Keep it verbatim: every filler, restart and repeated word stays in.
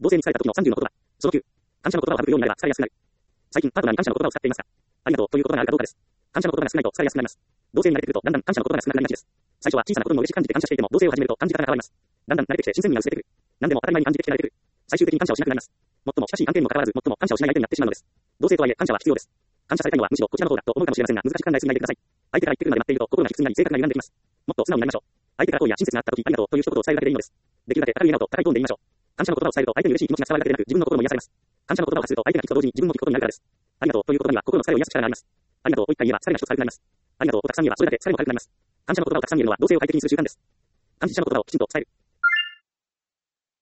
同性に伝えた時のさんじゅうの言葉。そのきゅう。感謝の言葉を省くようになれば伝えやすくなる。最近、パートナーに感謝の言葉を使っていますか？ありがとうという言葉があるかどうかです。感謝の言葉が少ないと伝えやすくなります。同性に慣れてくると、だんだん感謝の言葉が少なくなりがちです。最初は小さなことにも嬉しく感じて感謝していても、同性を始めると感じ方が変わります。だんだん慣れてきて新鮮味が薄れてくる。何でも当たり前に感じてきて慣れてくる。最終的に感謝をしなくなります。最も親しい関係にもかかわらず、最も感謝をしない相手になってしまうのです。同性とはいえ感謝は必要です。感謝されたいのはむしろこちらの方だと思うかもしれませんが、難しく考えすぎないでください。相手から言ってくるまで待っていると心が卑屈になり性格が歪んできます。もっと素直になりましょう。相手から好意や親切があった時、ありがとうという一言を伝えるだけでいいのです。できるだけ高い笑顔と高いトーンで言いましょう。感謝の言葉を伝えると相手に嬉しい気持ちが伝わるだけでなく、自分の心も癒されます。感謝の言葉を発すると相手が聞くと同時に自分も聞くことになるからです。ありがとうという言葉には心の疲れを癒す力があります。ありがとうといっかい言えば疲れが一つ軽くなります。ありがとうをたくさん言えばそれだけ疲れも軽くなります。感謝の言葉をたくさん言えるのは同性を快適にする習慣です。感謝の言葉をきちんと伝える。